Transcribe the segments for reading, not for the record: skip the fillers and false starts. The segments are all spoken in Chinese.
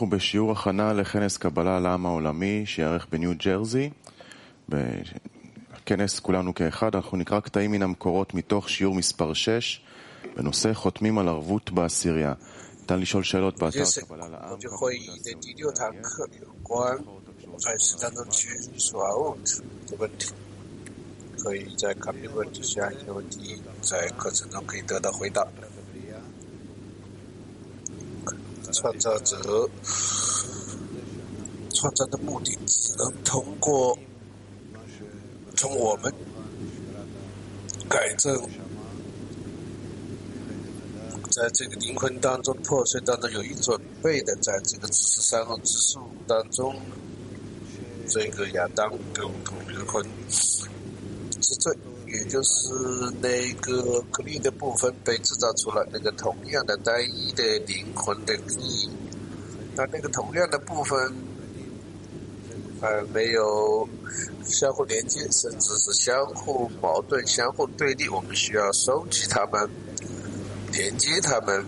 אנחנו בשיעור הכנה לכנס קבלה לעם העולמי שיערך בניו ג'רזי. בכנס כולנו כאחד, אנחנו נקרא קטעים מן המקורות מתוך שיעור מספר 6 בנושא חותמים על ערבות בעשירייה. ניתן לשאול שאלות באתר קבלה לעם. 会议的第6堂课有关在实当中去说 out 的问题，可以在看评论之下一个问题在课程中可以得到回答。创造者创造的目的只能通过从我们改正在这个灵魂当中破碎当中有意准备的，在这个知识三后之树当中，这个亚当共同灵魂之罪，也就是那个颗粒的部分被制造出来，那个同样的单一的灵魂的意义，那个同样的部分没有相互连接，甚至是相互矛盾、相互对立，我们需要收集它们，连接它们，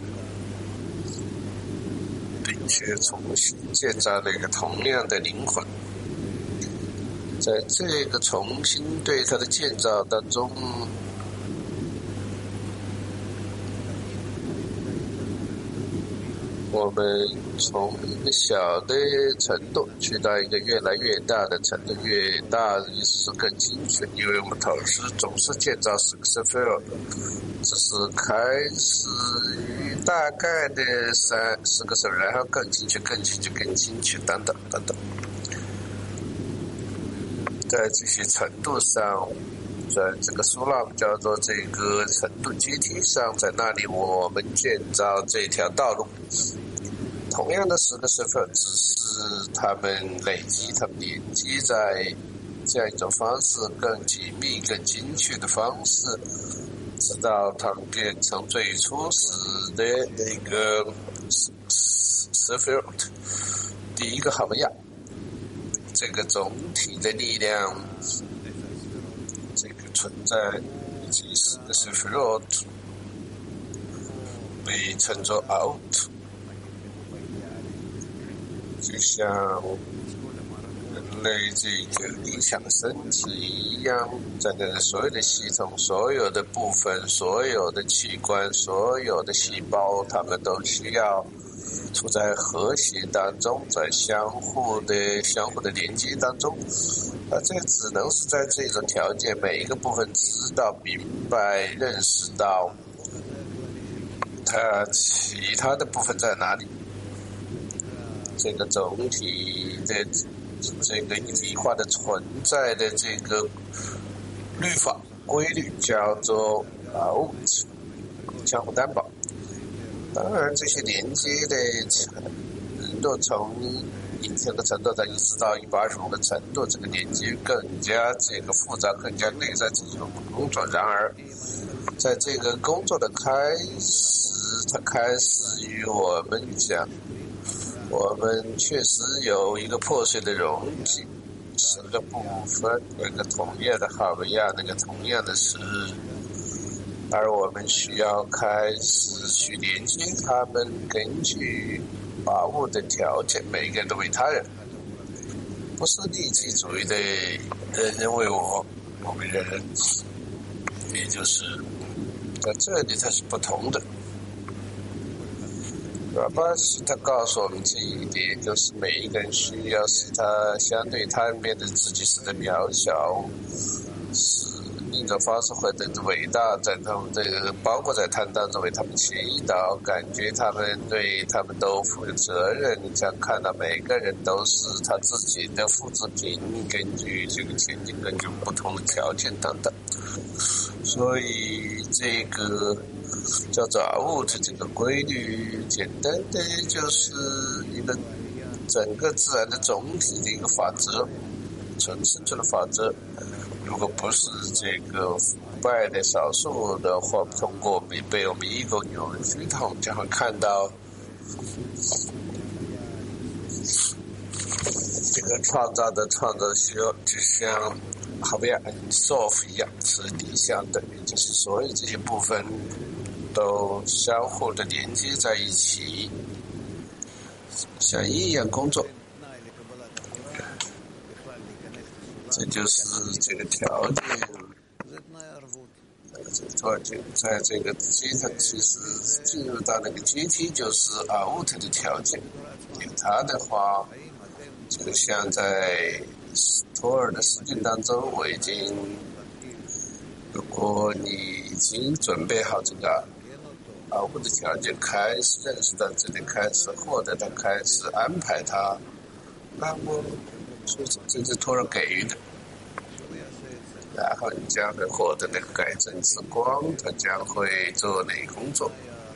并且重新建造那个同样的灵魂。在这个重新对它的建造当中，我们从一个小的程度去到一个越来越大的程度，越大意思是更精确，因为我们导师总是建造10个Sephirot，只是开始于大概的10个Sephirot，然后更精确、更精确、更精确等等等等。在这些程度上，在这个苏拉姆叫做这个程度阶梯上，在那里我们建造这条道路。同样的10个身份，只是他们累积、他们连接在这样一种方式，更紧密、更精确的方式，直到他们变成最初始的那个 Sephirot， 第一个哈维亚。这个总体的力量，这个存在以及10个Sephirot被称作 out， 就像人类这个理想身体一样，在这所有的系统、所有的部分、所有的器官、所有的细胞，它们都需要处在和谐当中，在相互的连接当中，这只能是在这种条件，每一个部分知道、明白、认识到它其他的部分在哪里。这个总体的这个一体化的存在的这个律法规律叫做相互担保。当然，这些连接的程度从1000个程度到1到125个程度，这个连接更加这个复杂，更加内在这种工作。然而，在这个工作的开始，它开始于我们讲，我们确实有一个破碎的容器，10个部分，那个同样的哈维亚，那个同样的是。而我们需要开始去连接他们，根据把握的条件，每个人都为他人，不是利己主义的人为我们人，也就是在这里它是不同的。巴西他告诉我们这一点，就是每一个人需要使他相对他人变得自己是的渺小，是另一种方式或者伟大，在他们这个包括在他们当中为他们祈祷，感觉他们对他们都负有责任，你想看到每个人都是他自己的复制品，根据这个前景，根据不同的条件等等。所以这个叫做物质这个规律，简单的就是一个整个自然的总体的一个法则，纯生出的法则。如果不是这个腐败的少数的话，通过被我们ego扭曲，我们将会看到这个创造需要就像哈维亚soft一样，是理想的，也就是所有这些部分都相互的连接在一起。 像一样工作。这就是这个条件。土耳其在这个阶段，其实进入到那个阶梯就是out的条件。有它的话，就像在托尔的实践当中，我已经，如果你已经准备好这个out的条件，开始认识到这里，开始获得它，开始安排它，那么这是托尔给予的。然后你将会获得那个改正之光，它将会做那个工作。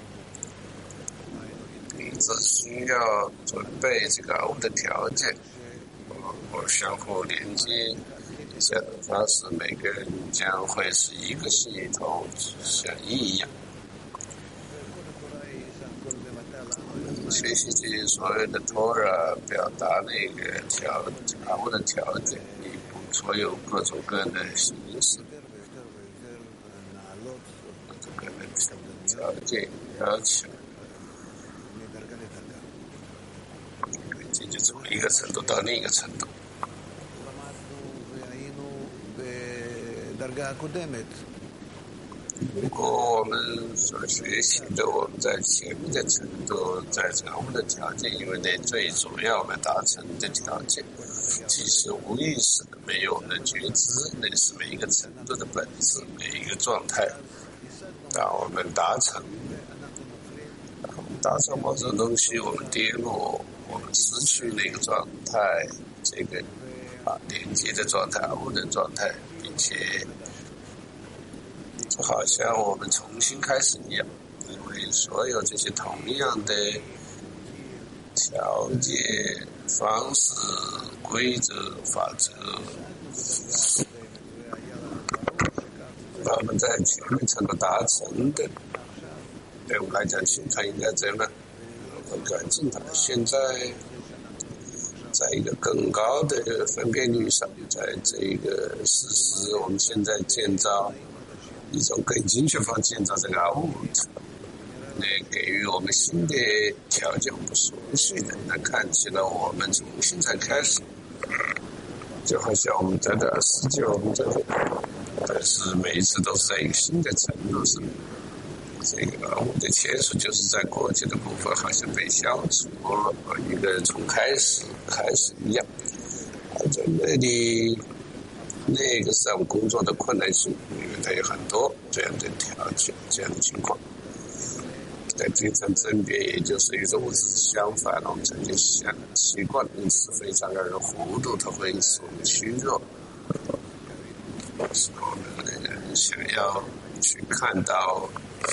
你只需要准备这个out的条件，我相互连接这样的方式，每个人将会是一个系统，像一样。学习这些所有的托尔表达那个out的条件。所有各种各样的形式，各种各样的条件要求，这就从一个程度到另一个程度。如果我们所学习的，我们在前面的程度，在这样的条件，因为那最主要我们达成的条件，其实无意识的没有我们的觉知，那是每一个程度的本质，每一个状态。当我们达成某种东西，我们跌落，我们失去那个状态，这个连接的状态、out的状态，并且就好像我们重新开始一样，因为所有这些同样的条件、方式、规则、法则，我们在前面程度达成的，对我们来讲，现在应该怎么改进它？现在在一个更高的分辨率上，在这个事实，我们现在建造一种更精确方建造这个out，那给予我们新的条件，不熟悉的，那看起来我们重新再开始，就好像我们在这世界，我们在这，但是每一次都是在一个新的程度上。这个我的签署就是在过去的部分好像被消除了，一个人从开始一样，在那里。那个是我们工作的困难性，因为它有很多这样的条件、这样的情况。在精神分别，也就是与物质相反了，我们曾经习惯，因此非常让人糊涂，它会使我们虚弱，使我们想要去看到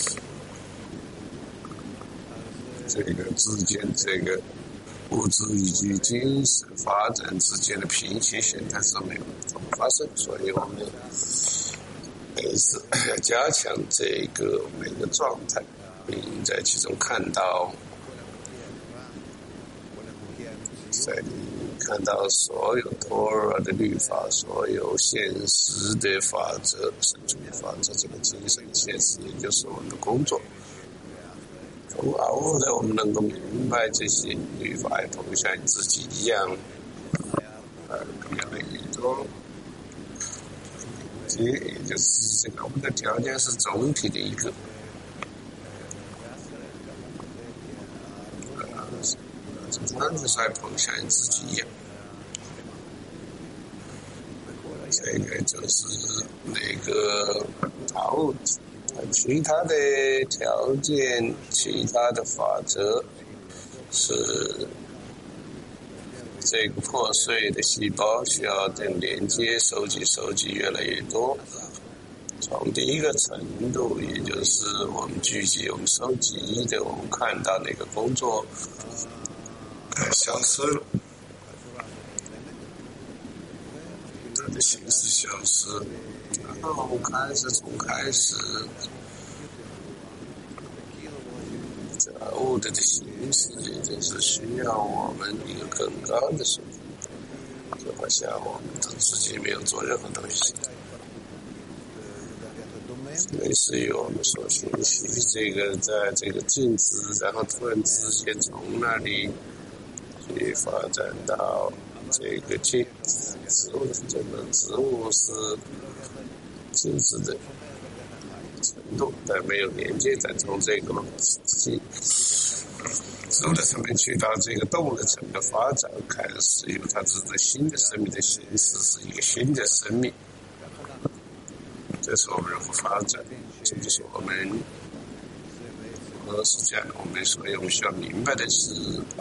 这个之间这个物质以及精神发展之间的平行线，但是没有发生，所以我们每次要加强这个每个状态，并在其中看到所有托尔的律法，所有现实的法则、生存的法则，这个精神现实，也就是我们的工作。从out的我们能够明白这些律法，同像自己一样，越来越多。这也就是这个我们的条件是总体的一个，常常在碰像自己一样。这个就是那个out。其他的条件、其他的法则，是这个破碎的细胞需要等连接、收集越来越多。从第一个程度，也就是我们聚集、我们收集的，我们看到那个工作消失了，它的形式消失。然后我们从开始这物的形式，也就是需要我们一个更高的水平，就好像我们自己没有做任何东西，类似于我们所学习这个在这个静止，然后突然之间从那里去发展到这个植物的这个植物是精致的程度，但没有连接，再从这个植物的层面去到这个动物的层面的发展，开始有它自己的新的生命的形式，是一个新的生命。这是我们如何发展，这就是我们是这样的。所以我们需要明白的是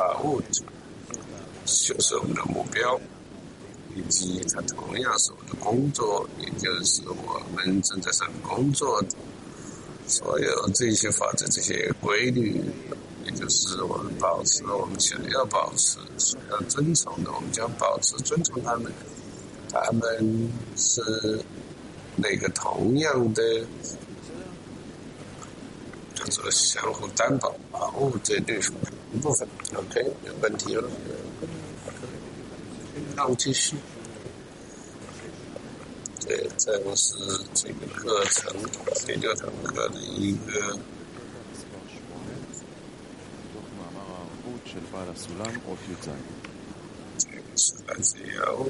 就是我们的目标，以及它同样是我们的工作，也就是我们正在上面工作的所有这些法则、这些规律，也就是我们保持我们想要保持、想要遵从的，我们将保持遵从他们。他们是那个同样的叫做相互担保保护这律法一部分。OK， 有问题了？那我们继续。对，这个是这个课程第6堂课的一个是来自于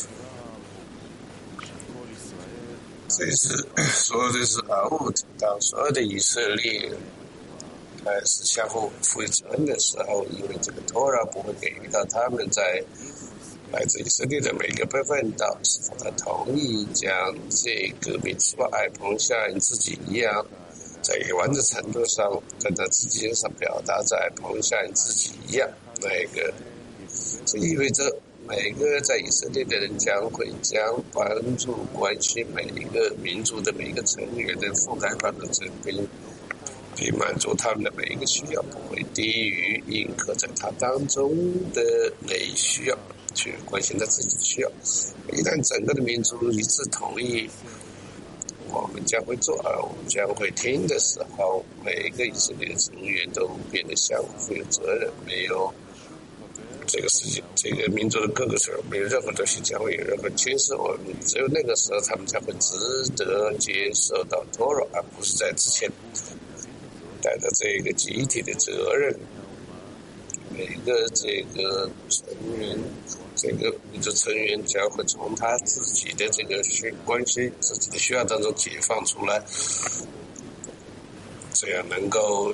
这是所有的是当所有的以色列开始相互负责任的时候，因为这个托拉不会给予到他们在来自以色列的每个部分，到是否他同意将这个米tzvah爱朋像自己一样，在完整程度上跟他自己身上表达在爱朋像自己一样，这意味着每个在以色列的人将帮助关心每一个民族的每一个成员的覆盖范围并满足他们的每一个需要，不会低于印刻在他当中的内需要，去关心他自己的需要。一旦整个的民族一致同意，我们将会做，而我们将会听的时候，每一个以色列的成员都变得相互负有责任，没有这个事情，这个民族的各个时候没有任何东西将会有任何牵涉，我们只有那个时候他们才会值得接受到托拉，而不是在之前带着这个集体的责任。每个这个成员，这个民族成员将会从他自己的这个关系、自己的需要当中解放出来，这样能够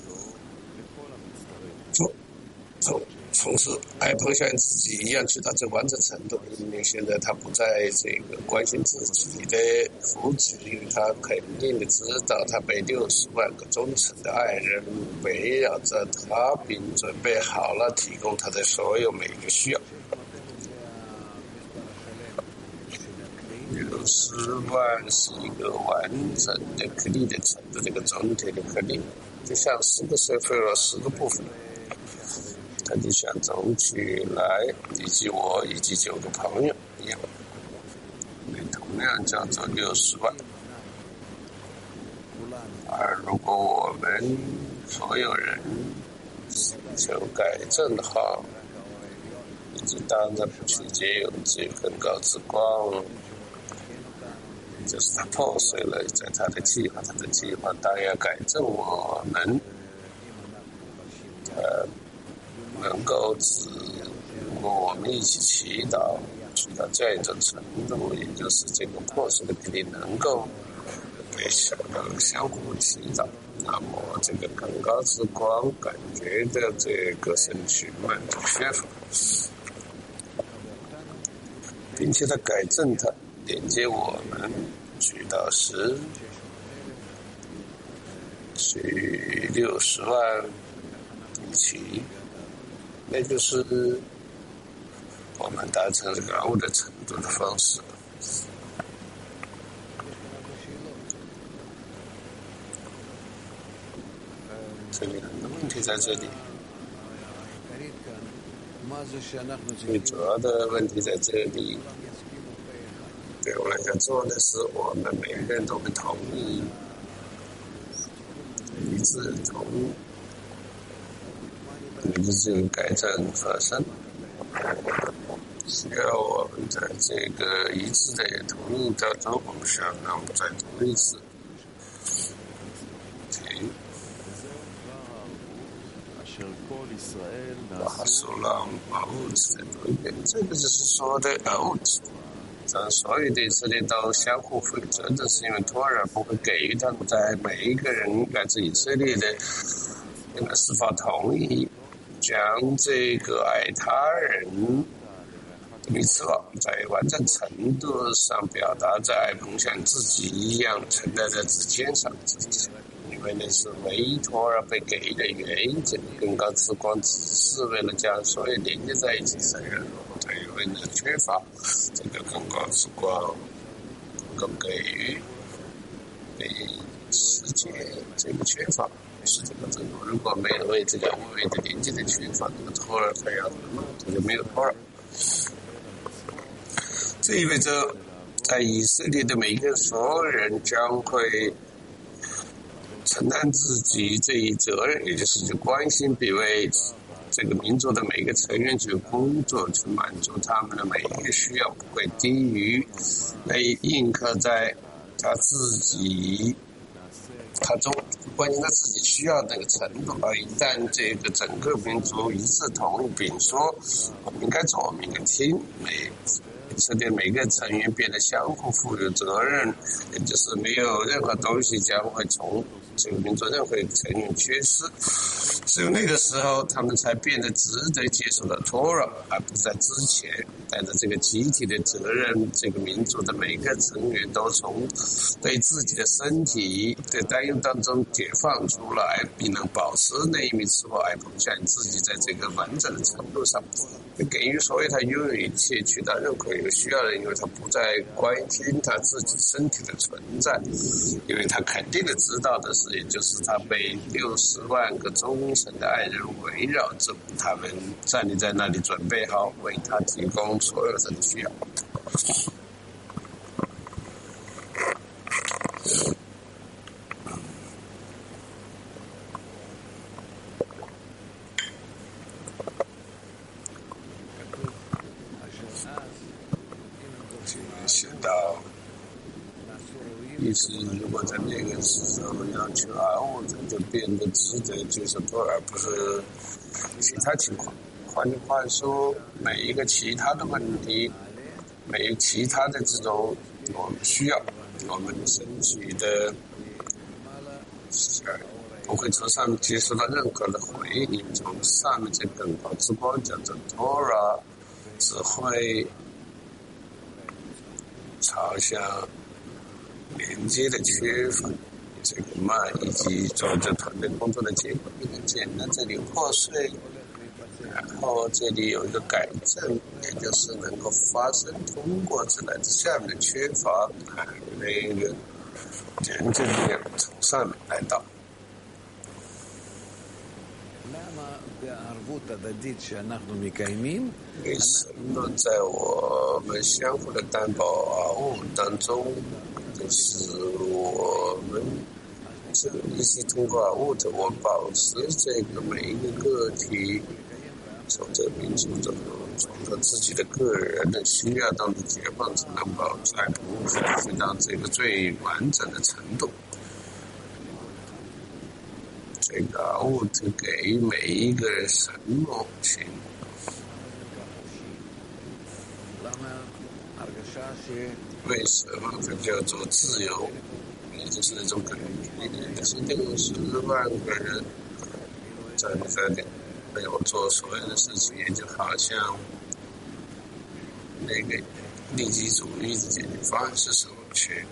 从事爱朋像自己一样去到这完整程度。因为现在他不再这个关心自己的福祉，因为他肯定的知道他被60万个忠诚的爱人围绕着他，并准备好了提供他的所有每一个需要。60万是一个完整的颗粒的程度，这个总体的颗粒就像10个水分了10个部分，它就像总起来以及我以及9个朋友一样，同样叫做60万。而如果我们所有人求改正好，以及当然不去借用这更高之光，就是他破碎了，在他的计划当然要改正我们能够如果我们一起祈祷去到这样一种程度，也就是这个破碎的比例能够被相互祈祷，那么这个更高之光感觉的这个身躯满足缺乏，并且它改正它，连接我们去到10去60万一起，那就是我们达成这个阿悟的程度的方式。这里很多问题在这里，最主要的问题在这里。对我来讲，做的是我们每个人都会同意，一致同意，也就是这个改正发生。需要我们在这个一致的同意当中，我们需要让我们再同意一次。停。 巴苏朗物质的对变，这个就是说的物质。所有的以色列都相互负责，这是因为托尔不会给予他们在每一个人来自以色列的是否同意将这个爱他人的密茨瓦在完整程度上表达在捧像自己一样承担在自肩上之前，因为那是唯一托尔被给予的原因，这个更高之光只是为了将所有连接在一起的人因为缺乏这个更高之光更给予被世界这个缺乏是这个程度，如果没有为这个无谓的连接的缺乏，那么托尔还要这就没有托尔。这意味着在以色列的每一个所有人将会承担自己这一责任，也就是去关心并为这个民族的每一个成员去工作，去满足他们的每一个需要，不会低于被印刻在他自己他关心他自己需要的那个程度。而一旦这个整个民族一致同意并说我们应该做，我们应该听，以色列每个成员变得相互负有责任，也就是没有任何东西将会从这个民族任何成员缺失，只有那个时候他们才变得值得接受的托尔，而不是在之前带着这个集体的责任，这个民族的每个成员都从对自己的身体的担忧当中解放出来，并能保持那一米之后爱捧向自己在这个完整的程度上给予所有他拥有一切去到任何一个需要的，因为他不再关心他自己身体的存在，因为他肯定的知道的是，也就是他被60万个忠诚的爱人围绕着，他们站立在那里准备好为他提供所有人的需要。写到意思，如果在那个时候要求物质就变得值得接受托尔，而不是其他情况。换句话说，每一个其他的问题，每一个其他的这种我们需要，我们身体的不会从上面接受到任何的回应，从上面这更高之光讲的托尔只会朝向连接的缺乏，这个慢以及做着团队工作的结果很简单，这里破碎，然后这里有一个改正，也就是能够发生通过这来自下面的缺乏，那个连接力量从上面来到。为什么在我们相互的担保当中，就是我们一起通过物质，我保持这个每一个个体从这个民族中，从他自己的个人的需要当中解放，才能保持去到这个最完整的程度。这个物质给予每一个人什么情？为什么它叫做自由？也就是那种感觉，就是60万个人在那里为我做所有的事情，也就好像那个利己主义的解决方案是什么去？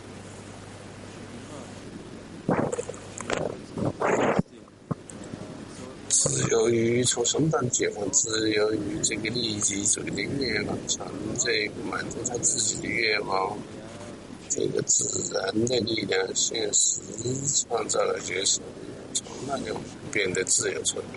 自由于从什么当中解放？自由于这个利己主义的愿望，从这个满足他自己的愿望，这个自然的力量现实创造了角色，从那里变得自由出来。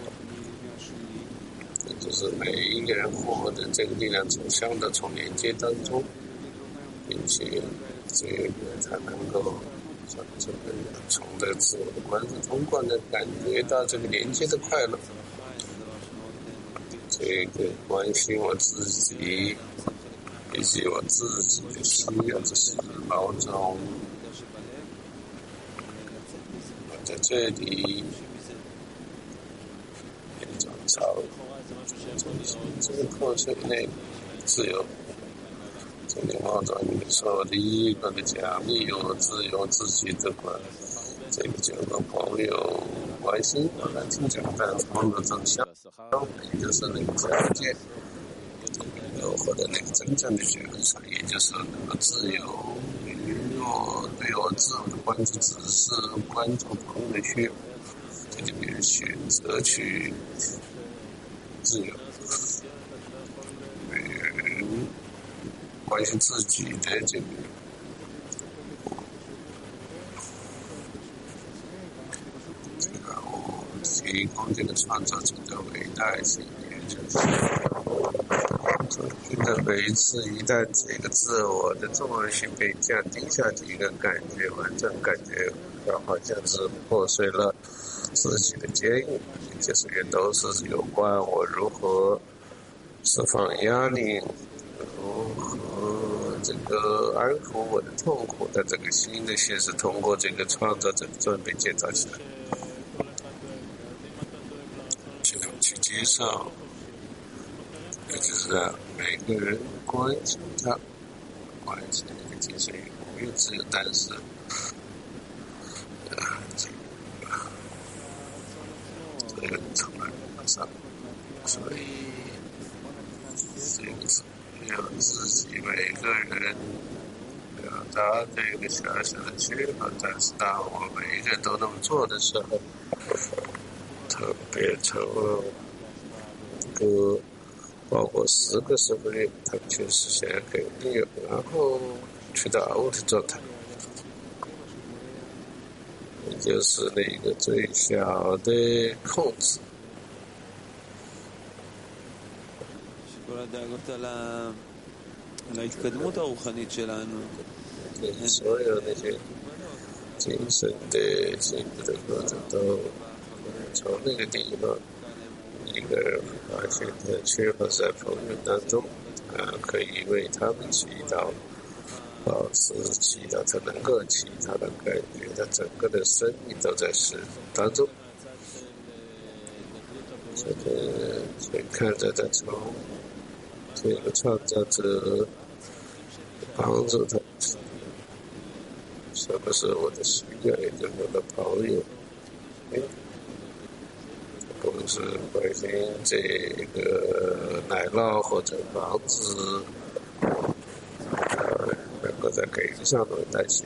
这就是每一个人获得这个力量走向的从连接当中，并且这个才能够这个从这个自我的关系通过呢，感觉到这个连接的快乐，这个关心我自己以及我自己的需要，这是某种我在这里一种这个破碎内自由。这里毛主席说的一个的奖励我自由自己的管，这个就跟朋友关系本来挺简单，朋友正相也就是那个条件，或者那个真正的觉察，也就是那个自由。我对我自我的关注只是关注朋友的需要，这里面选择去自由。关心自己的这个我提供这个创造者的伟大性，也就是每一次一旦这个自我的重要性被降低下去，一个感觉完全感觉好像是破碎了自己的坚硬，这些也都是有关我如何释放压力，如何这个安抚我的痛苦的这个新的形式，通过这个创造者准备建造起来，去接受，也就是让每个人关心他，关心那个精神永远自由，但是这个从来不上，所以这个是要自己每个人表达这个小小的缺乏，但是当我每一个人都那么做的时候，特别成了一个包括10个社会，他们确实想要给力，然后去到out的状态，也就是那个最小的控制。所有那些精神的进步的过程都从那个地方，一个人发现他缺乏在朋友当中，可以为他们祈祷，保持祈祷，他能够祈祷的感觉，他整个的生命都在使当中。所以看着他从这个创造者帮助他，什么是我的需要，也就是我的朋友，不是关心这个奶酪或者房子，能够在给予上的担心。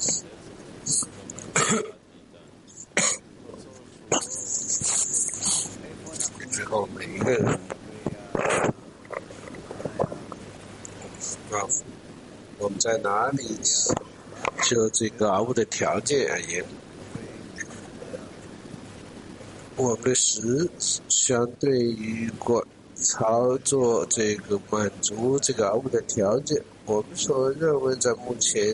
最后每一个人我们在哪里就这个物的条件而言，我们是相对于操作这个满足这个物的条件，我们所认为在目前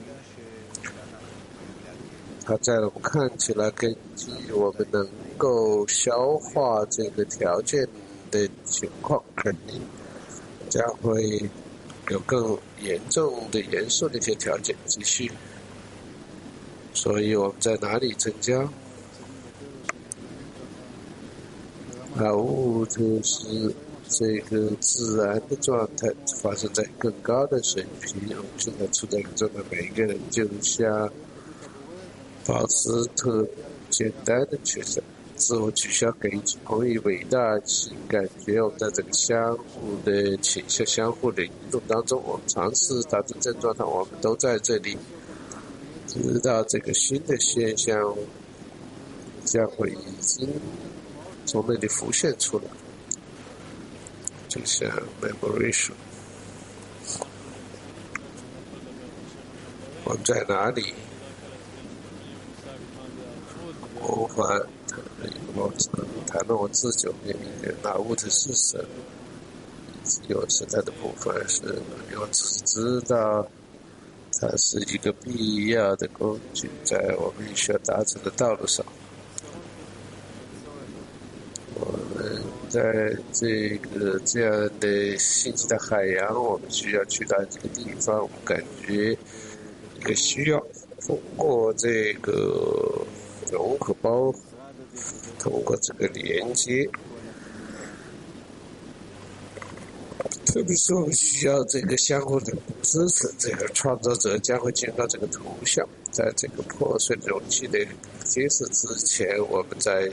它在我们看起来根据我们能够消化这个条件的情况，肯定将会有更严重的严肃的一些条件继续，所以我们在哪里增加物就是这个自然的状态发生在更高的水平，我们现在处在一个状态，每一个人就像保持特简单的缺失，自我取消给予朋友伟大性感觉，我们在这个相互的倾向、相互的移动当中，我们尝试达成这状态，我们都在这里，直到这个新的现象将会已经从那里浮现出来，就像 memoration， 我们在哪里？我无法谈论我自己面临的物的是什么，有时它的部分是，我只知道它是一个必要的工具，在我们需要达成的道路上。我们在这样的信息的海洋，我们需要去到这个地方，我们感觉一个需要通过这个融合包，通过这个连接， 特别是我们需要这个相互的支持，这个创造者将会见到这个图像，在这个破碎的容器的揭示之前，我们在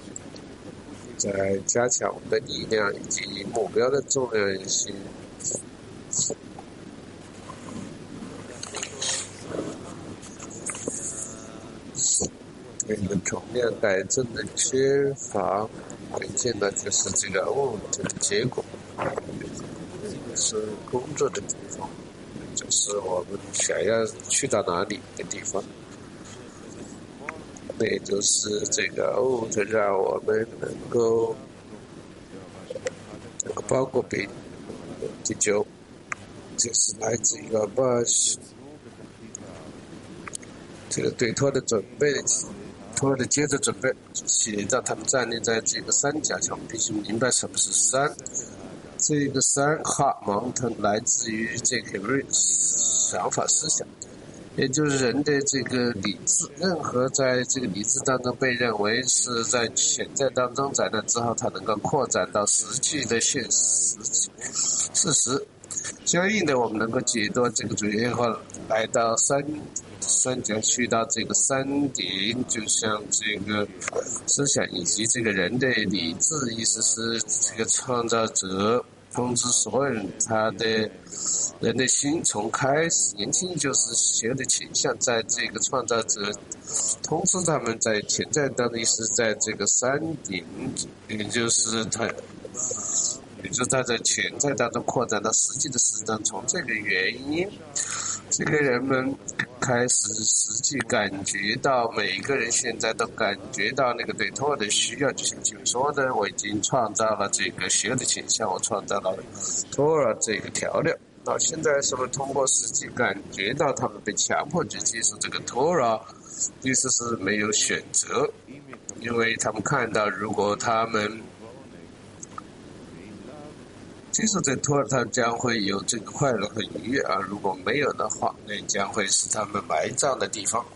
加强我们的力量以及目标的重要性。那个重量改正的缺乏，可见的就是这个这个结果，是工作的地方，就是我们想要去到哪里的地方。那也就是这个让我们能够包括被第九，就是来自一个这个对托的准备。托的接着准备，写让他们站立在这个三角上，必须明白什么是三。这个三哈蒙它来自于这个想法思想，也就是人的这个理智。任何在这个理智当中被认为是在潜在当中，在那之后，它能够扩展到实际的现实事实。相应的，我们能够解读这个主义后来到三角去到这个山顶，就像这个思想以及这个人的理智，意思是这个创造者通知所有人，他的人的心从开始年轻就是邪恶的倾向，在这个创造者通知他们在潜在当中是在这个山顶，也就是他在潜在当中扩展到实际的事实当中。从这个原因，这个人们开始实际感觉到，每个人现在都感觉到那个对托的需要，就像经说的，我已经创造了这个邪恶的倾向，我创造了托尔这个调料。到现在是不是通过实际感觉到他们被强迫去接受这个托尔，意思是没有选择，因为他们看到如果他们接受这托尔，他将会有这个快乐和愉悦啊！如果没有的话，那将会是他们埋葬的地方。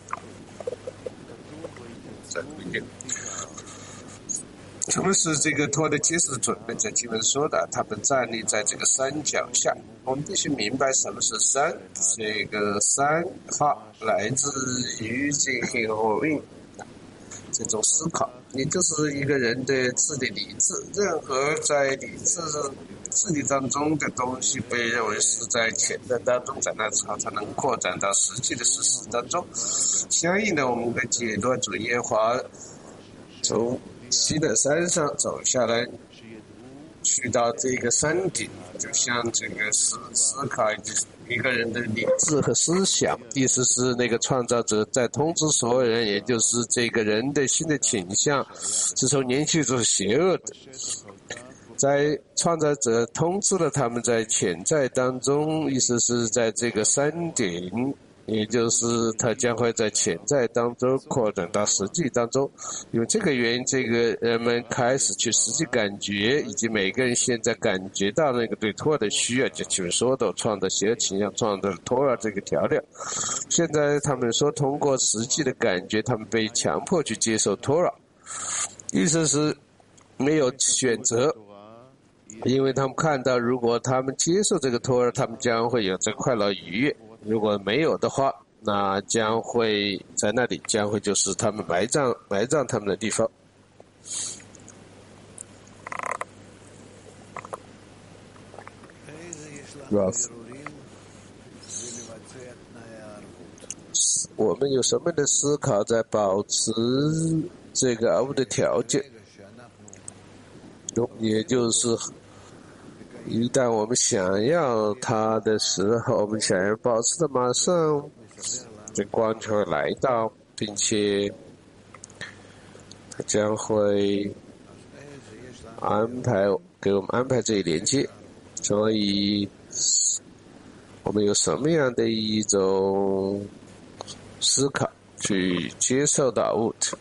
什么是这个托的揭示准备？在经文说的，他们站立在这个山脚下。我们必须明白什么是山。这个山哈来自于这个火运这种思考，也就是一个人的智力理智。任何在理智力当中的东西被认为是在潜在当中，在那时候才能扩展到实际的事实当中。相应的，我们可以解读主耶华从西的山上走下来，去到这个山顶，就像这个思考一个人的理智和思想，意思是那个创造者在通知所有人，也就是这个人的新的倾向是从年轻就是邪恶的。在创造者通知了他们在潜在当中，意思是在这个山顶，也就是他将会在潜在当中扩展到实际当中。因为这个原因，这个人们开始去实际感觉，以及每个人现在感觉到那个对托尔的需要，就就是说的创造邪恶倾向，创造托尔这个调料。现在他们说通过实际的感觉，他们被强迫去接受托尔，意思是没有选择。因为他们看到，如果他们接受这个托尔，他们将会有这快乐愉悦；如果没有的话，那将会在那里将会就是他们埋葬他们的地方。我们有什么的思考在保持这个的条件？也就是一旦我们想要它的时候，我们想要保持的，马上这光就会来到，并且它将会给我们安排这一连接。所以我们有什么样的一种思考去接受到物质？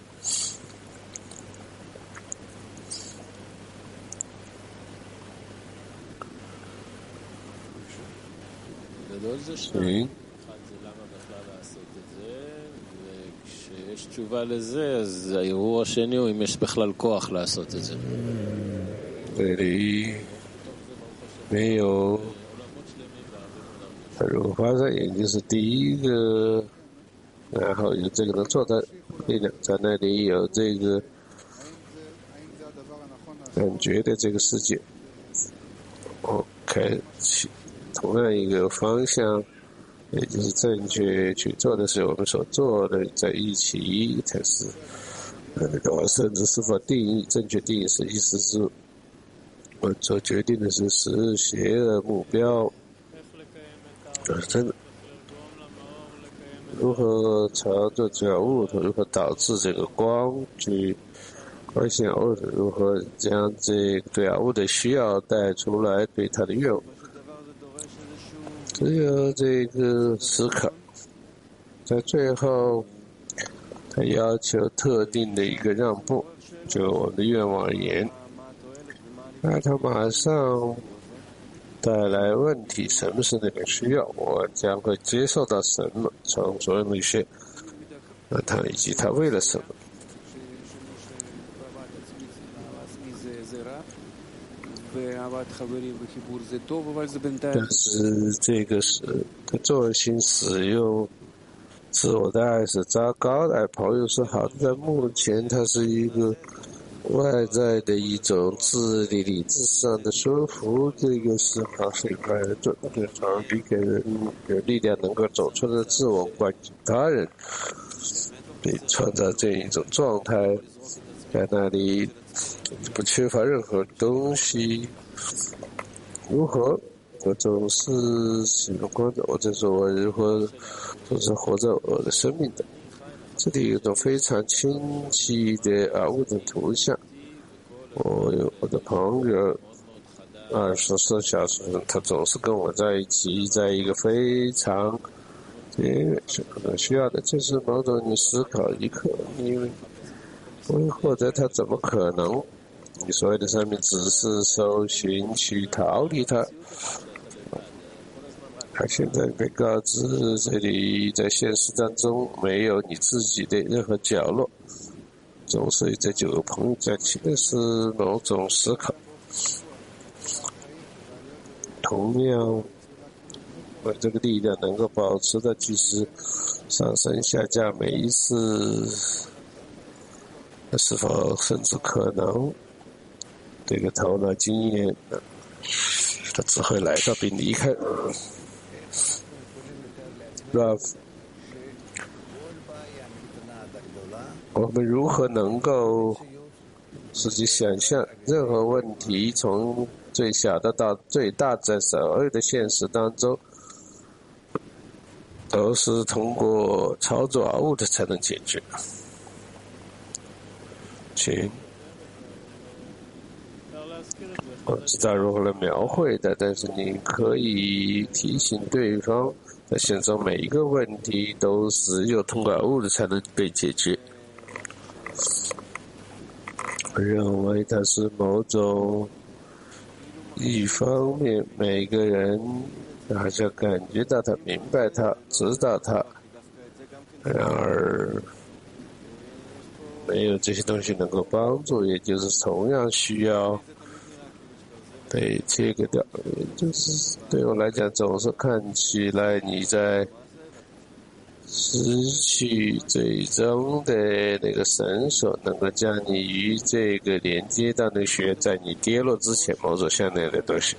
כשיש תשובה לזה, אז הערעור השני הוא אם יש בכלל כוח לעשות את זה. 没有它如何发展，也就是第一个，然后有这个能做的力量，在那里有这个感觉的这个世界，开启同样一个方向，也就是正确去做的是我们所做的在一起才是，甚至是否定义正确定义是意思是，我做决定的是实邪恶目标，真的。如何朝着这个物头，如何导致这个光去关心物头，如何将这个对物的需要带出来，对他的愿望，只有这个思考，在最后，他要求特定的一个让步，就我们的愿望而言，那他马上带来问题，什么是那个需要？我将会接受到什么？从所有那些，他以及他为了什么？但是这个是他作心使用自我的爱是糟糕的，爱朋友是好的。在目前，它是一个外在的一种智力理智上的说服，这个是好是应该做的，从比给人有力量能够走出的自我关注他人，并创造这样一种状态，在那里不缺乏任何东西。如何？我总是喜欢光着，或者说我如何总是活在我的生命的。这里有一种非常清晰的物的图像。我有我的朋友，24小时，他总是跟我在一起，在一个非常可能需要的，就是某种你思考一刻，因为或者他怎么可能？你所有的生命只是搜寻去逃离它。他现在被告知，这里在现实当中没有你自己的任何角落，总是在9个朋友在一起的是某种思考。同样，我这个力量能够保持的，即使上升下降，每一次是否甚至可能，这个头脑经验，它只会来到并离开。我们如何能够自己想象任何问题从最小的到最大，在所有的现实当中都是通过操作物的才能解决？请我知道如何来描绘的，但是你可以提醒对方，在现实中每一个问题都是要通过物的才能被解决。我认为它是某种一方面，每个人好像感觉到它、明白它、知道它，然而没有这些东西能够帮助，也就是同样需要被切割掉。就是对我来讲，总是看起来你在失去最终的那个绳索，能够将你与这个连接到那些在你跌落之前某种相连的东西，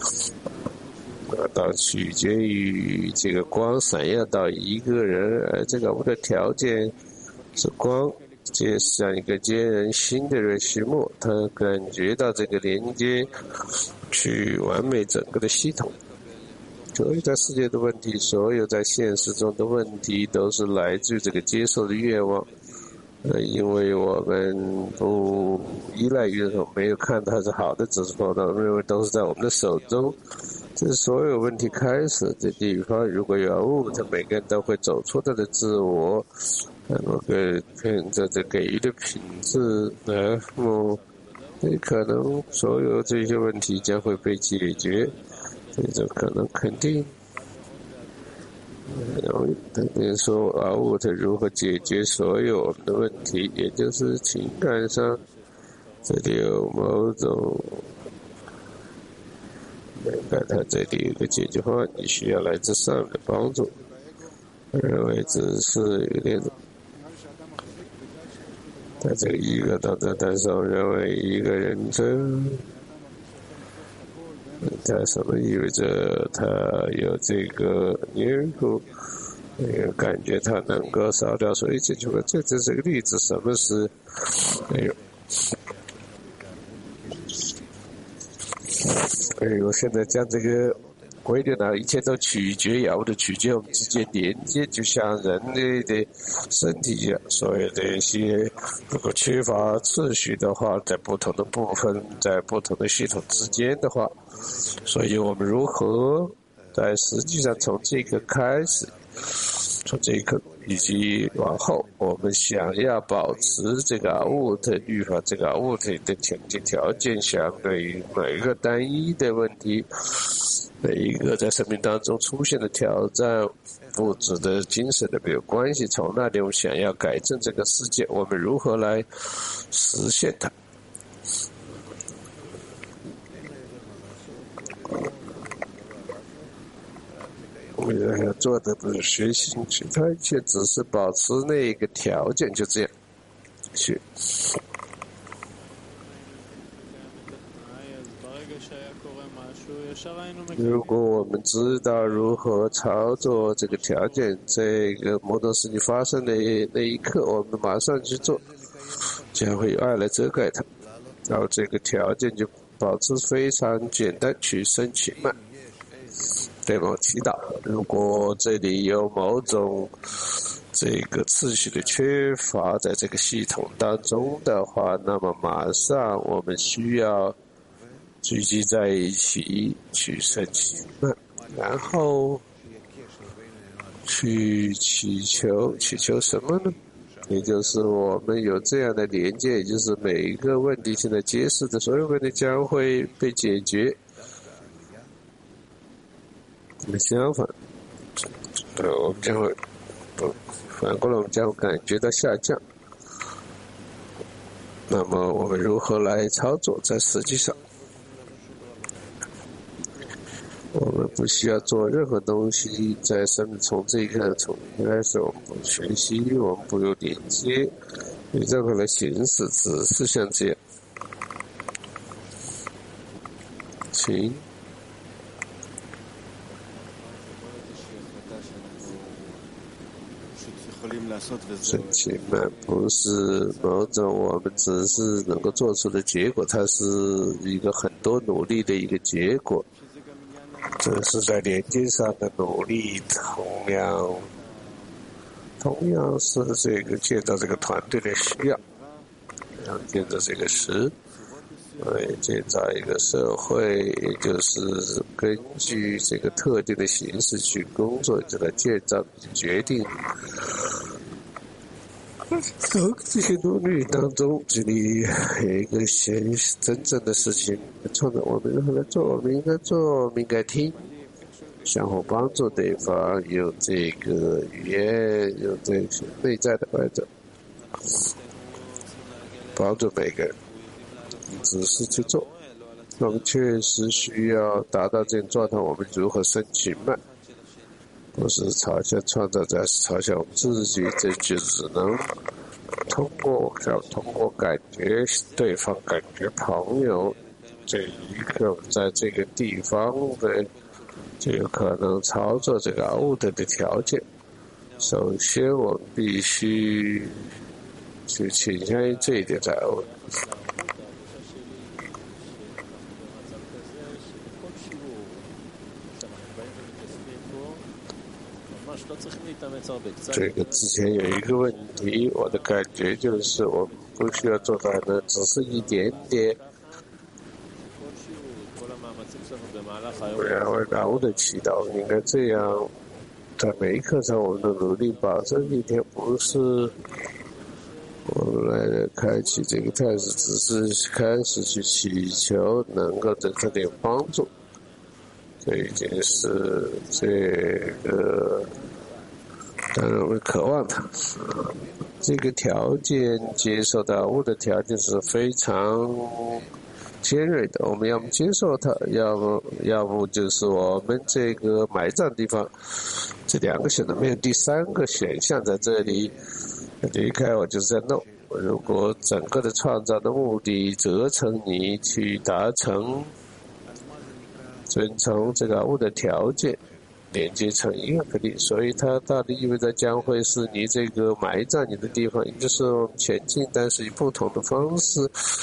到取决于这个光闪耀到一个人，而这个我的条件是光像一个接人心的瑞西莫，他感觉到这个连接去完美整个的系统。所有在世界的问题，所有在现实中的问题，都是来自于这个接受的愿望。因为我们不依赖于没有看到它是好的，只是否认为都是在我们的手中。这是所有问题开始的地方。如果有物，他每个人都会走出他的自我，能够凭着这给予的品质，然后可能所有这些问题将会被解决。这种可能肯定，等于说物它如何解决所有我们的问题，也就是情感上，这里有某种明白他这里有个解决方案，你需要来自上的帮助。我认为只是有点，在这个一个当中，但是我认为一个认真，它什么意味着他有这个黏固，感觉他能够烧掉所有解决方案。这是个例子，什么是没有？我现在将这个规定呢，一切都取决要的取决我们之间连接，就像人类的身体一样，所有的一些如果缺乏次序的话，在不同的部分，在不同的系统之间的话，所以我们如何在实际上从这个开始，从这一刻以及往后，我们想要保持这个物的律法，这个物的条件相对于每一个单一的问题，每一个在生命当中出现的挑战，物质的、精神的没有关系。从那里我们想要改正这个世界，我们如何来实现它？我们要做的不是学习，其他一切只是保持那个条件，就这样去。如果我们知道如何操作这个条件，这个某种事情发生的那一刻，我们马上去做，将会有爱来遮盖它，然后这个条件就保持非常简单，取生取慢。对吗？祈祷。如果这里有某种这个次序的缺乏，在这个系统当中的话，那么马上我们需要聚集在一起，去升起，然后去祈求什么呢？也就是我们有这样的连接，也就是每一个问题现在揭示的所有问题将会被解决。相反，我们将会反过来，我们将会感觉到下降。那么，我们如何来操作？在实际上，我们不需要做任何东西，在生命从这一刻从一开始，我们不学习，我们不有连接，以任何的形式，只是像这样。请。升起慢不是某种我们只是能够做出的结果，它是一个很多努力的一个结果。这是在连接上的努力，同样是这个建造这个团队的需要，然后建造这个建造一个社会，也就是根据这个特定的形式去工作，这个建造决定。从这些努力当中，这里有一个真正的事情创造。我们如何来做？我们应该做，我们应该听，相互帮助对方，有这个语言，有这个内在的外在，帮助每个人。只是去做，我们确实需要达到这种状态。我们如何升起慢？不是朝向创造者，是朝向我们自己。这就只能通过感觉对方，感觉朋友，这一刻在这个地方的就有可能操作这个 out 的条件。首先，我们必须去倾向于这一点在 out。这个之前有一个问题，我的感觉就是我们不需要做到的只是一点点。然后然后的祈祷应该这样，在每一课上我们的努力保证一天，不是我们来开启这个态势，只是开始去祈求能够得这点帮助。这已经是这个当然我们渴望它。这个条件接受到物的条件是非常尖锐的，我们要么接受它，要不就是我们这个埋葬地方，这两个选择没有第三个选项在这里。离开我就是在弄。如果整个的创造的目的责成你去达成遵从这个物的条件，连接成一个肯定，所以它大体意味着将会是你这个埋葬你的地方，也就是我们前进，但是以不同的方式，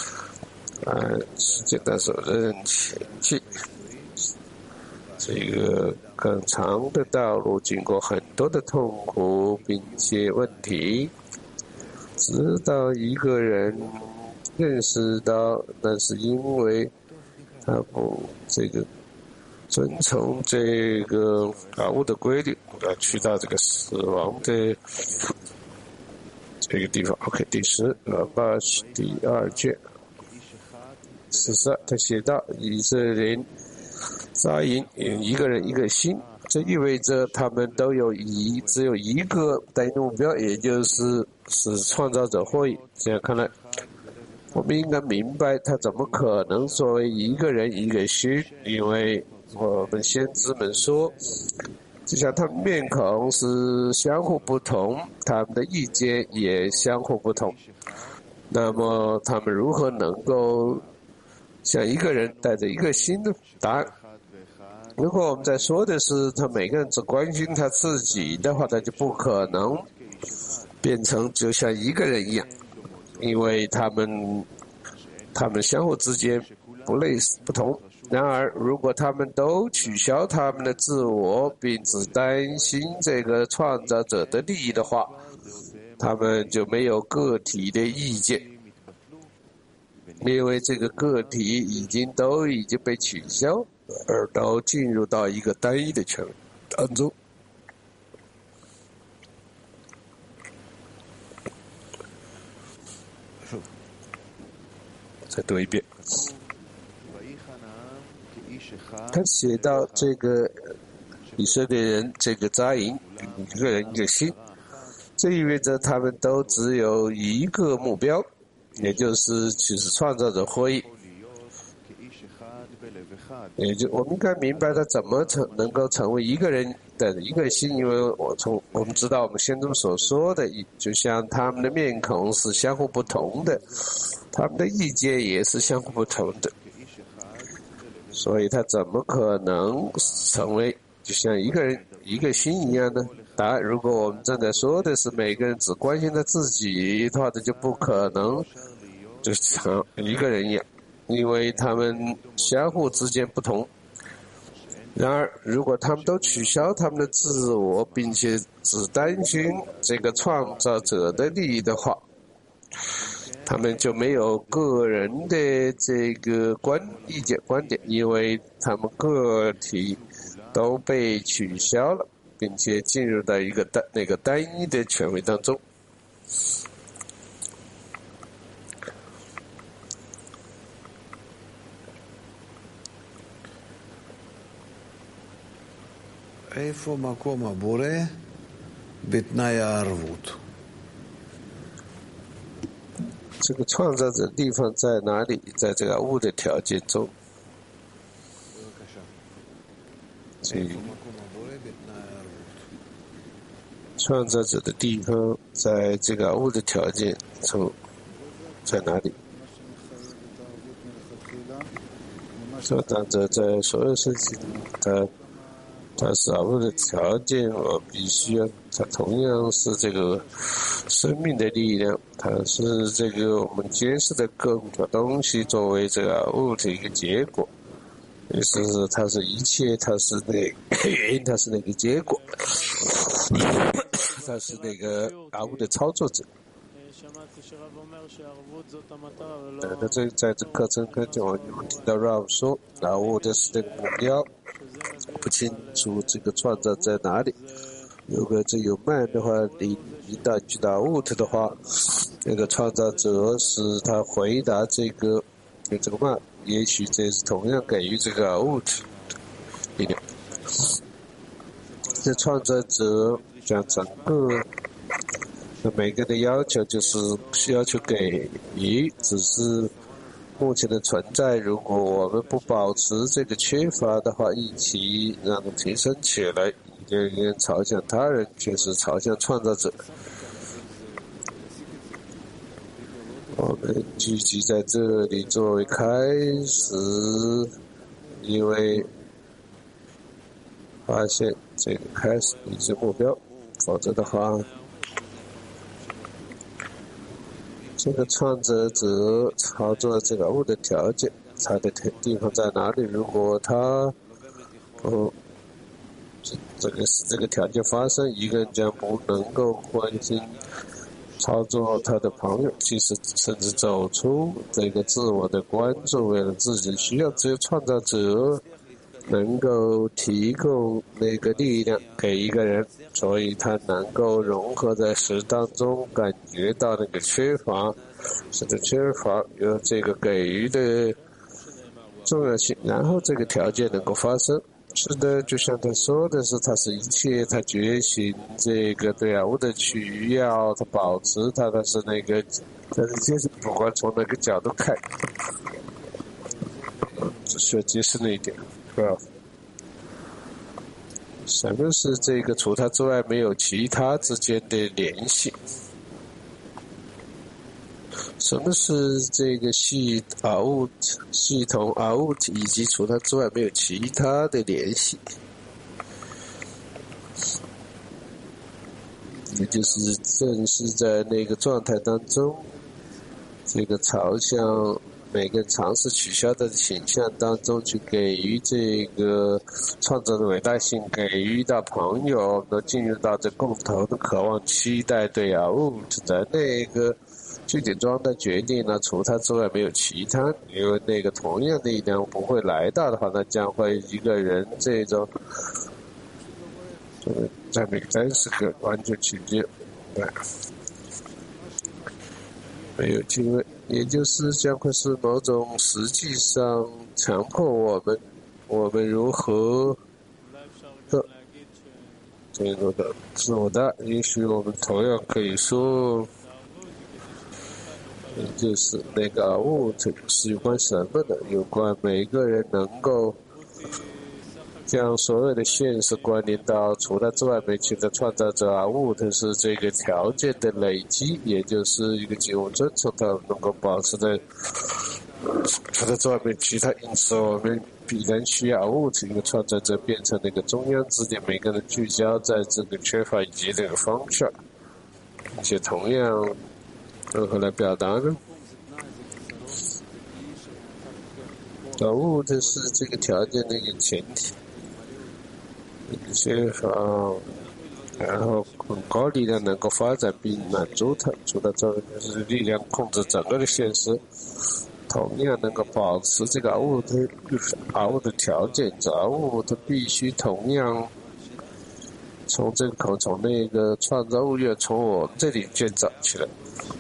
简单说人前进。这个更长的道路，经过很多的痛苦，并且问题，直到一个人认识到，那是因为他不这个遵从这个物的规律，去到这个死亡的这个地方。OK， 第10，第2卷42，他写到以色列人扎营，一个人一个心，这意味着他们都只有一个单一目标，也就是使创造者获益。这样看来，我们应该明白他怎么可能作为一个人一个心，因为我们先知们说，就像他们面孔是相互不同，他们的意见也相互不同，那么他们如何能够像一个人带着一个心呢？答案，如果我们在说的是他每个人只关心他自己的话，他就不可能变成就像一个人一样，因为他们相互之间不类似不同。然而，如果他们都取消他们的自我，并只担心这个创造者的利益的话，他们就没有个体的意见，因为这个个体已经被取消，而都进入到一个单一的权威当中。再读一遍。他写到这个以色列人这个扎营，一个人一个心，这意味着他们都只有一个目标，也就是使创造者获益。也就我们应该明白他怎么能够成为一个人的一个心，因为我们知道我们先中所说的，就像他们的面孔是相互不同的，他们的意见也是相互不同的，所以他怎么可能成为就像一个人一个心一样呢？答案，如果我们正在说的是每个人只关心他自己的话，这就不可能就是像一个人一样，因为他们相互之间不同。然而，如果他们都取消他们的自我，并且只担心这个创造者的利益的话，他们就没有个人的这个意见观点，因为他们个体都被取消了，并且进入到一个单一的权威当中。 איפה מקום הבורא בתנאי הערבות? 这个创造者地方在哪里？在这个物的条件中。创造者的地方在这个物的条件中在哪里？创造者在所有事情他是物的条件，我必须要，它同样是这个生命的力量，它是这个我们监视的各种东西作为这个物的一个结果，也是它是一切，它是那个原因，它是那个结果，它是那个物的操作者。那在这课程跟我们听到 Rav 说，物的是那个目标，不清楚这个创造在哪里。如果这有慢的话，你一旦去到物的话，那个创造者是他回答这个慢，也许这是同样给予这个物的力量。这创造者将整个每个的要求就是不需要去给予，只是目前的存在，如果我们不保持这个缺乏的话，一起让它提升起来，一个人朝向他人，却是朝向创造者。我们聚集在这里作为开始，因为发现这个开始已是目标，否则的话，这个创造者操作这个物的条件，它的地方在哪里？如果他这个条件发生，一个人将不能够关心操作他的朋友，即使甚至走出这个自我的关注，为了自己需要，只有创造者能够提供那个力量给一个人，所以他能够融合在实当中，感觉到那个缺乏，使得缺乏有这个给予的重要性，然后这个条件能够发生。是的，就像他说的是，他是一切，他觉醒这个对物的需要，他保持他的是那个，但是其实不管从哪个角度看，只需要解释那一点，是吧？什么是这个除他之外没有其他之间的联系？什么是这个系统以及除它之外没有其他的联系？也就是正是在那个状态当中，这个朝向每个尝试取消的倾向当中去给予这个创造的伟大性，给予到朋友，能进入到这共同的渴望、期待对物的那个具体状态决定了，除它之外没有其他。因为那个同样的力量不会来到的话，那将会一个人这种，在每个30个完全取决，没有机会，也就是将会是某种实际上强迫我们如何的这个的自我的，也许我们同样可以说。就是那个物是有关什么的？有关每个人能够将所有的现实关联到除了之外没其他创造者物，它是这个条件的累积，也就是一个仅无遵从它能够保持在除了之外没其他，因此我们必然需要物一个创造者变成那个中央支点，每个人聚焦在这个缺乏以及这个方向，而且同样。如何来表达呢？物的是这个条件的一个前提，缺乏，然后很高力量能够发展并满足它，除了这个就是力量控制整个的现实，同样能够保持这个物的条件，物它必须同样从这个从那个创造物要从我这里建造起来。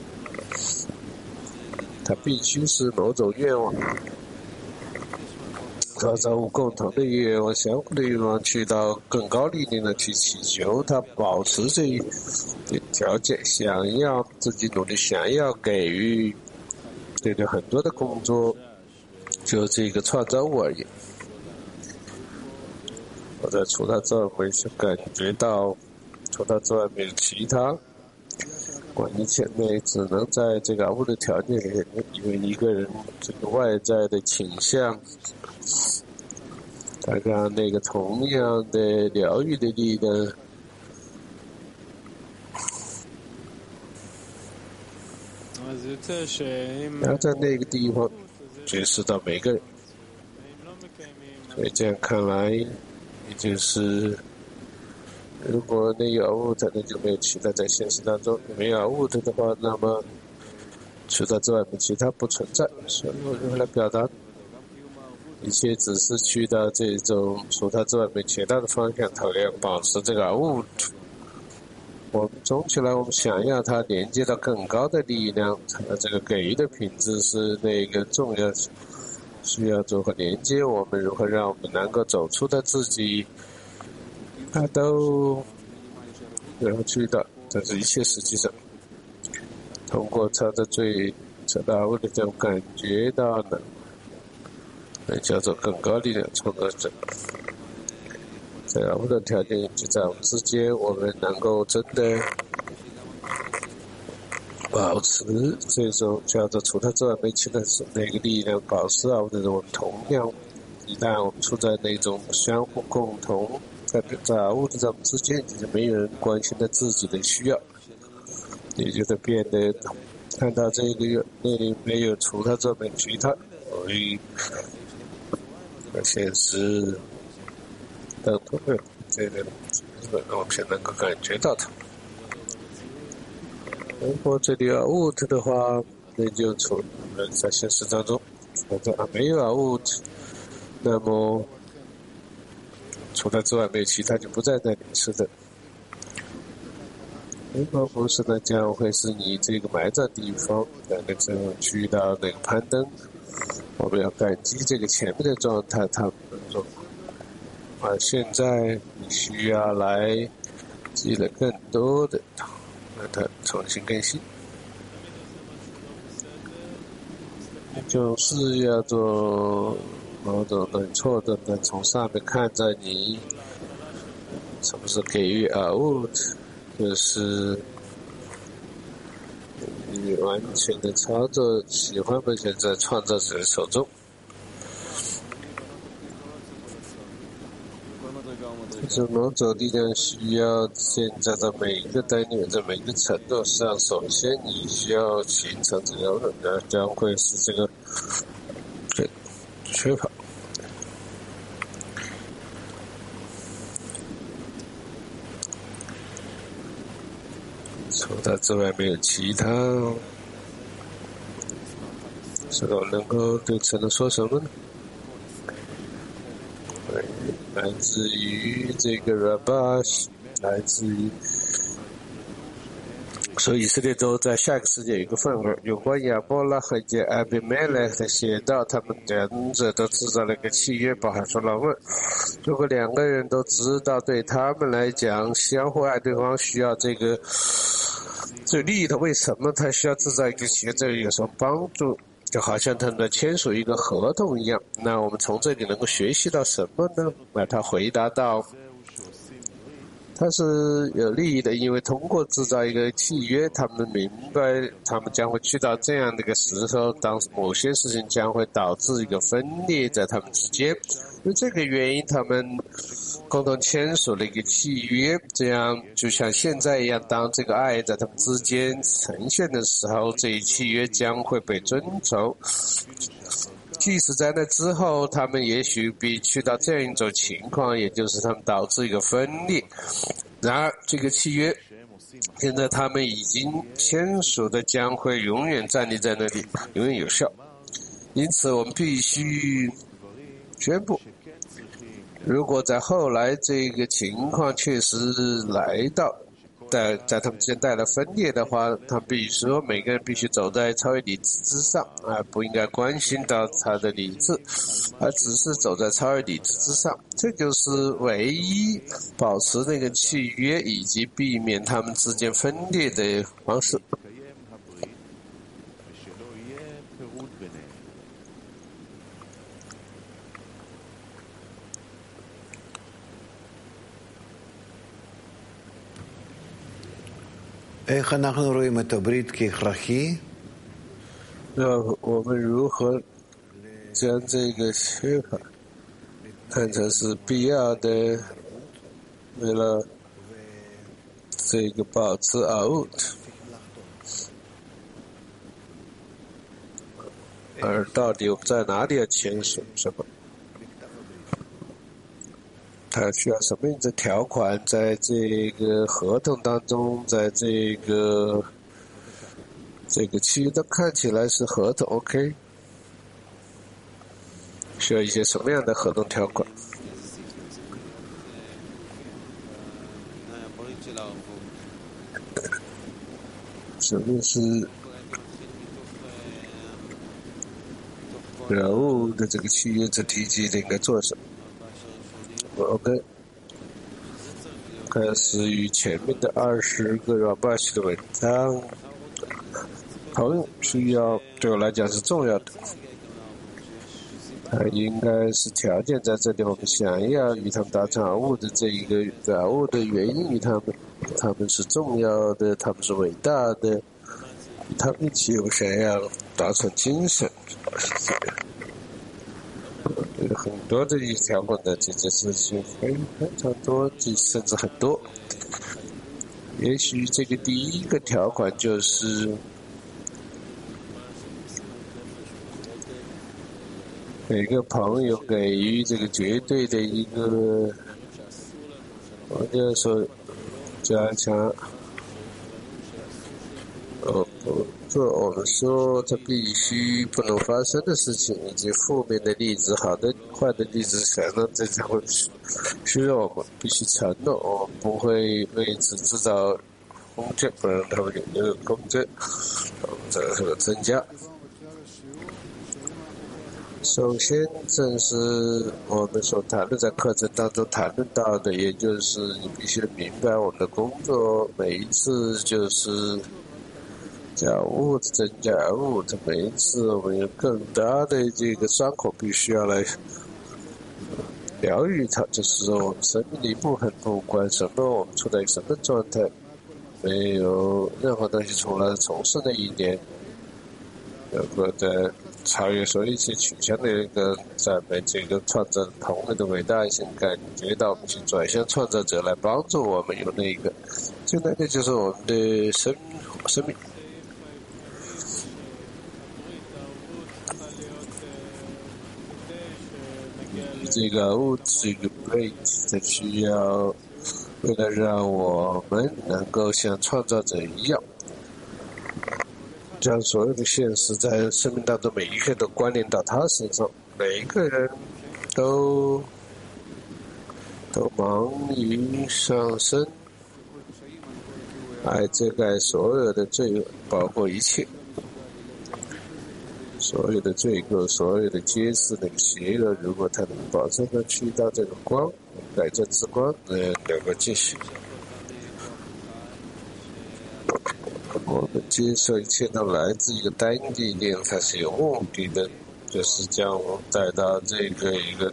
它必须是某种愿望，创造物共同的愿望、相互的愿望，去到更高力量的去祈求，它保持这一条件，想要自己努力，想要给予，对很多的工作，就这个创造物而言。我在除它之外，没有感觉到，除它之外没有其他。关于前面只能在这个物的条件里面，因为一个人这个外在的倾向，他让那个同样的疗愈的力量，然后在那个地方觉示到每个人，所以这样看来，也就是。如果那有物的，那就没有其他在现实当中没有物的话，那么除它之外其他不存在。所以我就来表达，一切只是去到这种除它之外没其他的方向，同样保持这个物。我们总起来，我们想要它连接到更高的力量，它这个给予的品质是那个重要，需要如何连接我们，如何让我们能够走出的自己。它都然后去的，但是一切实际上通过它的最在阿乌的这种感觉到呢，那叫做更高力量创造者。在阿乌的条件就在我们之间，我们能够真的保持这种叫做除他之外没其他那个力量，保持阿乌的我们同样，一旦我们处在那种相互共同，在阿乌的在我们之间，就是没有人关心的自己的需要，也就会变得看到这个那里没有除他之外没其他，所以现实等同的这个我们才能够感觉到它。如果这里有 out 的话，那就在现实当中，没有 out， 那么除了之外没有其他就不在那里是的。如果不是呢，将会是你这个埋在地方，那个时候去到那个攀登。我们要感激这个前面的状态，他们说，现在你需要来积累更多的。让它重新更新，就是要做某种很错的，从上面看着你，什么是给予 out， 就是你完全的操作，喜欢完全在创造者的手中。就是某种力量需要现在的每一个单元在每一个程度上，首先你需要形成这个，将会是这个缺乏。除它之外没有其他，这个能够对此能说什么呢？来自于这个 Rabash， 来自于，所以以色列州在下个世界有一个份额，有关亚伯拉罕和阿比麦勒的写道，他们两者都制造了一个契约。巴哈说了问：如果两个人都知道对他们来讲相互爱对方需要这个最利益的，为什么他需要制造一个契约？这有什么帮助？就好像他们签署一个合同一样，那我们从这里能够学习到什么呢？那他回答到，他是有利益的，因为通过制造一个契约，他们明白他们将会去到这样的一个时候，当某些事情将会导致一个分裂在他们之间，因为这个原因他们共同签署了一个契约，这样就像现在一样，当这个爱在他们之间呈现的时候，这一契约将会被遵守。即使在那之后，他们也许必去到这样一种情况，也就是他们导致一个分裂。然而，这个契约现在他们已经签署的，将会永远站立在那里，永远有效。因此，我们必须宣布，如果在后来这个情况确实来到，在他们之间带来分裂的话，他必须说每个人必须走在超越理智之上，不应该关心到他的理智，而只是走在超越理智之上。这就是唯一保持那个契约以及避免他们之间分裂的方式。那我们如何将这个缺乏看成是必要的，为了这个保持 out， 而到底我们在哪里要签署什么？它需要什么样的条款在这个合同当中，在这个契约都看起来是合同 OK， 需要一些什么样的合同条款？什么是人物的这个契约的提及的应该做什么？OK， 开始与前面的20个 Rabash 的文章， 朋友需要对我来讲是重要的，他应该是条件在这里，我们想要与他们达成而悟的这一个感悟的原因与他们是重要的，他们是伟大的，他们一起有想要达成精神，很多的一条款的这件事情非常多，甚至很多。也许这个第一个条款就是每个朋友给予这个绝对的一个，我就说加强，我们说它必须不能发生的事情，以及负面的例子、好的、坏的例子，可能这才会需要我们必须承诺，我们不会为此制造空间，不让他们有那个空间，这个增加。首先，正是我们所谈论在课程当中谈论到的，也就是你必须明白，我们的工作每一次就是感悟的增加悟的，每一次我们有更大的这个伤口，必须要来疗愈它。这是我们生命的一部分，不管什么，我们处在什么状态，没有任何东西除了从事那一点，能够在超越所有一切取向的一个赞美这个创造同类的伟大性，感觉到我们去转向创造者来帮助我们有那个，就那个就是我们的生命。这个物质一个 plate 它需要为了让我们能够像创造者一样，将所有的现实在生命当中每一个都关联到他身上，每一个人都忙于上升，爱遮盖所有的罪恶，包括一切。所有的罪恶，所有的揭示那个邪恶，如果它能保证的去到这个光，改正之光，能够继续。我们接受一切都来自一个单一力量，它是有目的的，就是将我们带到这个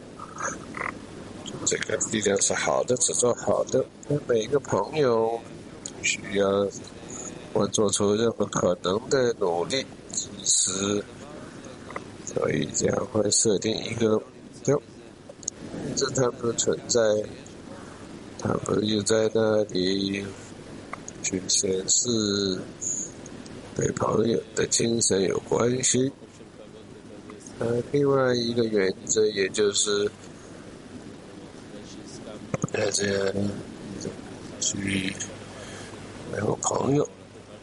力量是好的，只做好的。每一个朋友需要我做出任何可能的努力，其实。所以这样会设定一个这他们的存在，他们又在那里去显示对朋友的精神有关系。另外一个原则也就是这样去没有朋友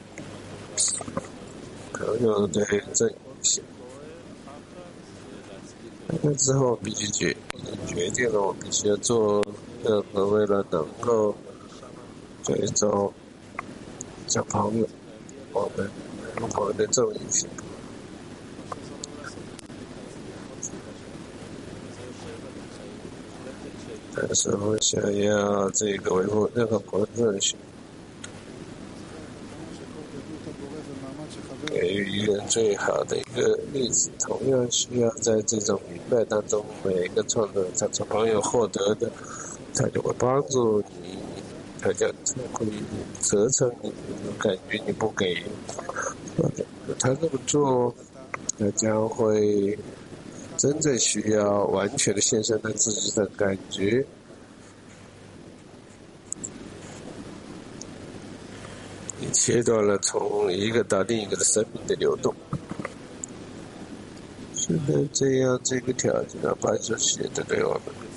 的正性。那之后必须决定了，我必须要做任何为了能够追踪像朋友，我们朋友的正义性。但是我想要这个维护任何朋友的正义，给予一个人最好的一个例子，同样需要在这种明白当中，每一个创造他从朋友获得的，他就会帮助你，他就会折成你，感觉你不给，他这么做，他将会真正需要完全的献身他自己的感觉。你切断了从一个到另一个的生命的流动。是的，这样这个条件把所写的对我们。